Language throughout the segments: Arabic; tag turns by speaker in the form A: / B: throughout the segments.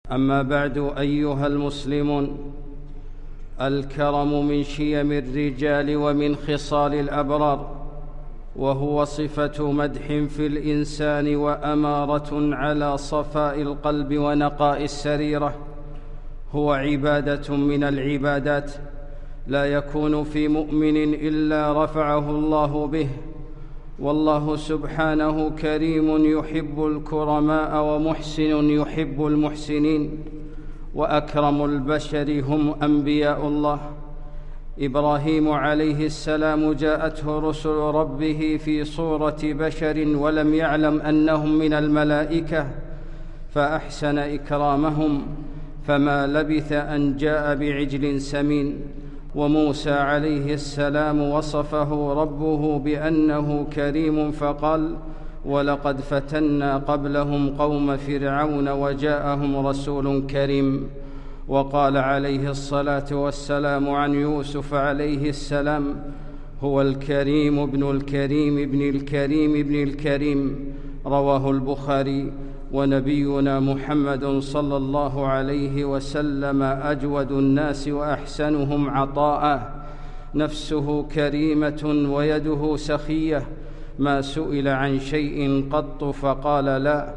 A: أما بعد أيها المسلمون، الكرم من شيم الرجال ومن خصال الأبرار، وهو صفة مدح في الإنسان وأمارة على صفاء القلب ونقاء السريرة. هو عبادة من العبادات لا يكون في مؤمن إلا رفعه الله به، والله سبحانه كريم يحب الكرماء ومحسن يحب المحسنين، وأكرم البشر هم أنبياء الله. إبراهيم عليه السلام جاءته رسل ربه في صورة بشر ولم يعلم أنهم من الملائكة، فأحسن إكرامهم، فما لبث أن جاء بعجل سمين. وموسى عليه السلام وصفه ربه بأنه كريم فقال: ولقد فتنا قبلهم قوم فرعون وجاءهم رسول كريم. وقال عليه الصلاة والسلام عن يوسف عليه السلام: هو الكريم ابن الكريم ابن الكريم ابن الكريم. رواه البخاري. ونبينا محمد صلى الله عليه وسلم أجود الناس وأحسنهم عطاء، نفسه كريمة ويده سخية، ما سئل عن شيء قط فقال لا.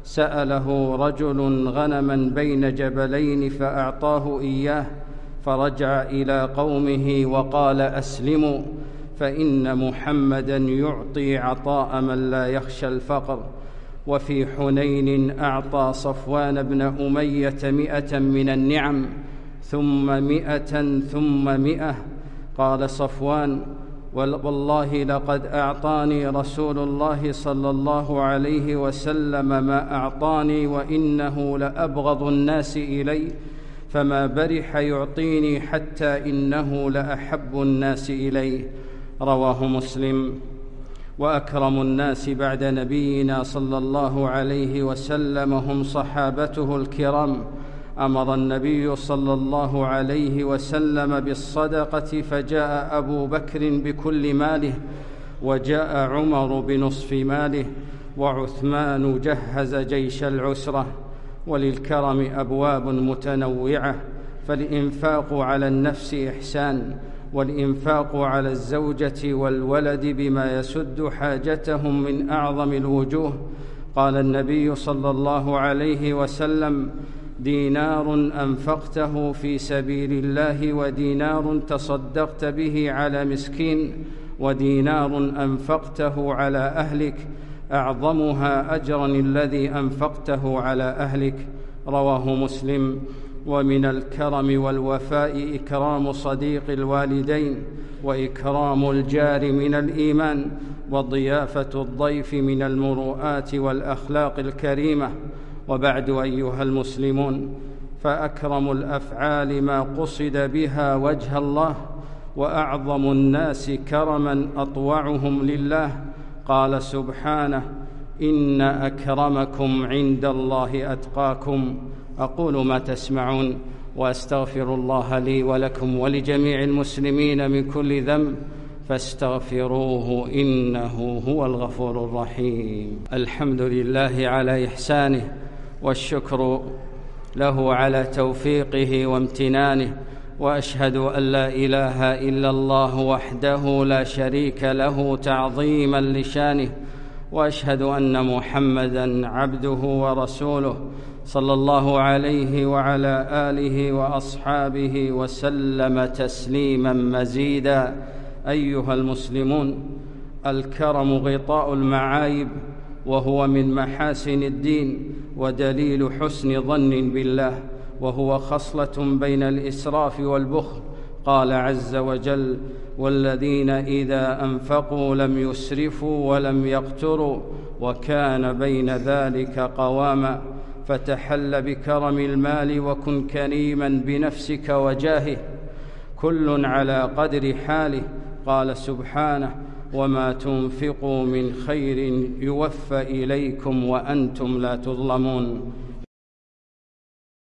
A: سأله رجل غنما بين جبلين فأعطاه إياه، فرجع إلى قومه وقال: أسلموا، فإن محمدًا يعطي عطاء من لا يخشى الفقر. وفي حنين أعطى صفوان بن أمية 100 من النعم، ثم 100 ثم 100. قال صفوان: والله لقد أعطاني رسول الله صلى الله عليه وسلم ما أعطاني، وإنه لأبغض الناس إلي، فما برح يعطيني حتى إنه لأحب الناس إليه. رواه مسلم. وأكرم الناس بعد نبينا صلى الله عليه وسلم هم صحابته الكرام. أمر النبي صلى الله عليه وسلم بالصدقة، فجاء أبو بكر بكل ماله، وجاء عمر بنصف ماله، وعثمان جهز جيش العسرة. وللكرم أبواب متنوعة، فالإنفاق على النفس إحسان، والإنفاق على الزوجة والولد بما يسد حاجتهم من أعظم الوجوه. قال النبي صلى الله عليه وسلم: دينار أنفقته في سبيل الله، ودينار تصدقت به على مسكين، ودينار أنفقته على أهلك، أعظمها أجرا الذي أنفقته على أهلك. رواه مسلم. ومن الكرم والوفاء إكرام صديق الوالدين، وإكرام الجار من الإيمان، وضيافة الضيف من المروءات والأخلاق الكريمة. وبعد أيها المسلمون، فأكرم الأفعال ما قصد بها وجه الله، وأعظم الناس كرما أطوعهم لله. قال سبحانه: إن أكرمكم عند الله أتقاكم. أقول ما تسمعون، وأستغفر الله لي ولكم ولجميع المسلمين من كل ذنب، فاستغفروه إنه هو الغفور الرحيم. الحمد لله على إحسانه، والشكر له على توفيقه وامتنانه، وأشهد أن لا إله إلا الله وحده لا شريك له تعظيما لشانه، وأشهد أن محمدًا عبده ورسوله صلى الله عليه وعلى آله وأصحابه وسلم تسليما مزيدا. أيها المسلمون، الكرم غطاء المعايب، وهو من محاسن الدين ودليل حسن ظن بالله، وهو خصلة بين الإسراف والبخل. قال عز وجل: والذين إذا أنفقوا لم يسرفوا ولم يقتروا وكان بين ذلك قواما. فتحل بكرم المال، وكن كريما بنفسك وجاهه، كل على قدر حاله. قال سبحانه: وما تنفقوا من خير يوفى إليكم وأنتم لا تظلمون.